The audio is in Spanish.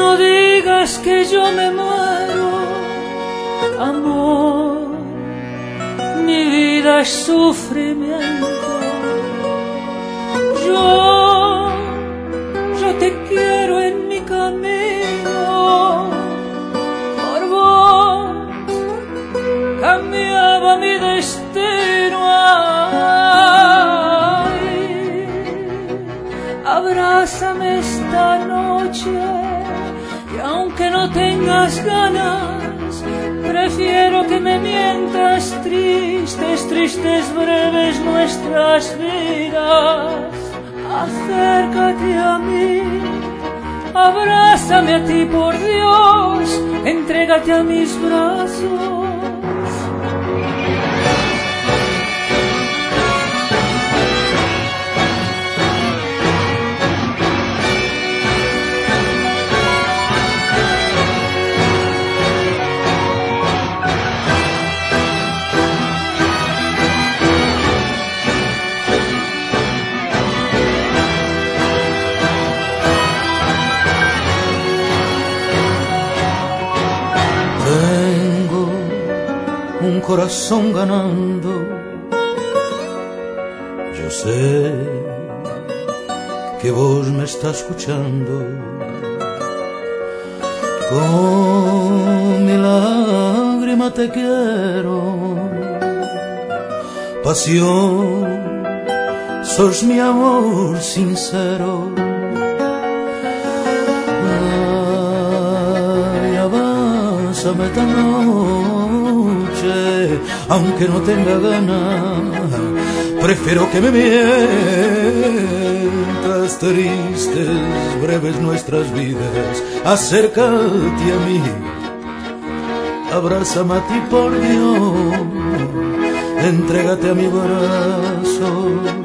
No digas que yo me muero, amor, mi vida es sufrimiento. Yo te quiero en mi camino, por vos cambiaba mi destino. Ay, abrázame esta noche y aunque no tengas ganas, prefiero que me mientas tristes, tristes breves nuestras vidas. Acércate a mí, abrázame a ti por Dios, entrégate a mis brazos. Un corazón ganando, yo sé que vos me estás escuchando. Con mi lágrima te quiero, pasión, sos mi amor sincero. Ay, avánzame esta noche, aunque no tenga ganas, prefiero que me mientas tristes, breves nuestras vidas. Acércate a mí, abrázame a ti por Dios, entrégate a mi brazo.